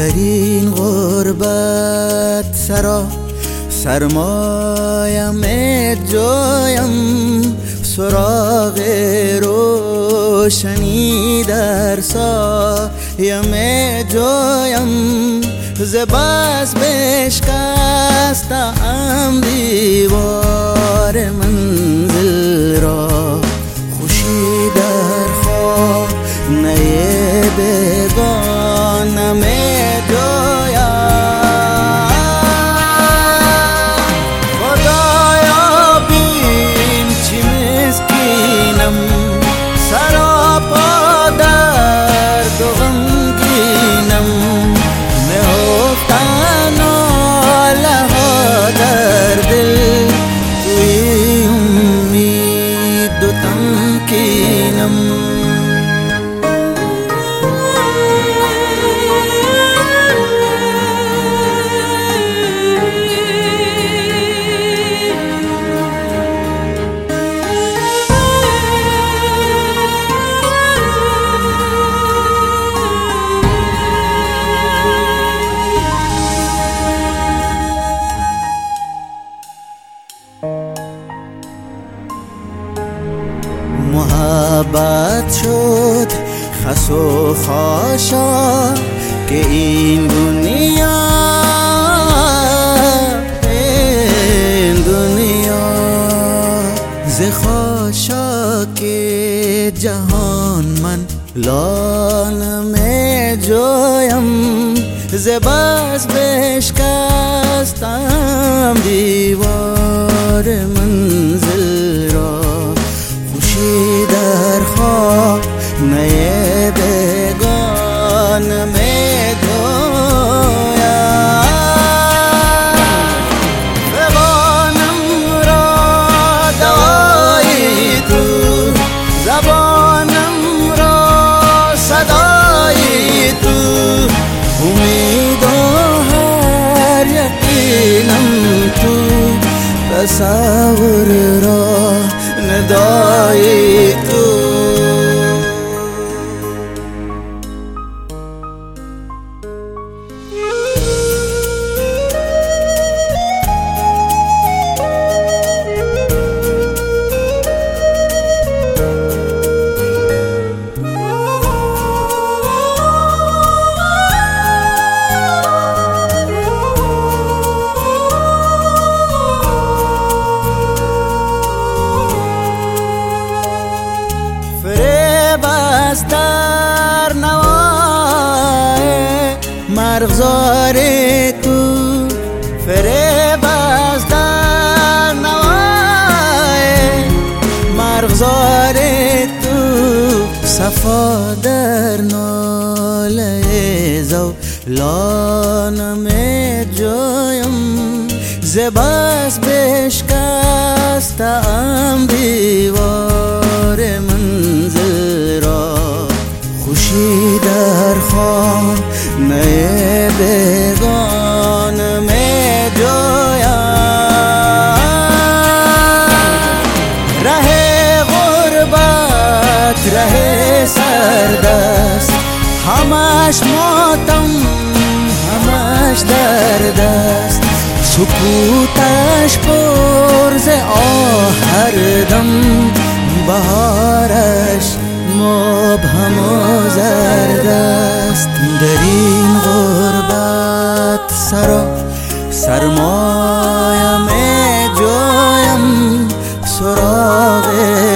در این غربت سرا سرمایم جایم، سراغ روشنی در سایم جایم. ز بس بشکستم دیوار منزل را، خوشی در خانه بیگانم جایم. خدایا بین چی مسکینم، سراپا درد و غمگینم. نهفتن ناله ها در دل، توی امید و تمکینم. محبت شد خس و خاشا که این دنیا ز خاشاک جهان من لانم جایم. ز بس بشکستم دیوار منزل را، خوشی در خانه بیگانم جایم. زبانم را دوای تو، زبانم را صدای تو. امید و هر یقینم تو، تصور را ندای تو. در نوای مرغزار تو، فریب از در نوای مرغزار تو. صفا در ناله زولانم جایم. ز بس بشکستم دیوار منزل را، خوشی در خانه بیگانم جایم. ره غربت ره سردست، همش ماتم همش درد است. سکوتش پر ز آه هر دم، بهارش مبهم و زرد است. در این غربت سرا سرمایم جایم، سراغ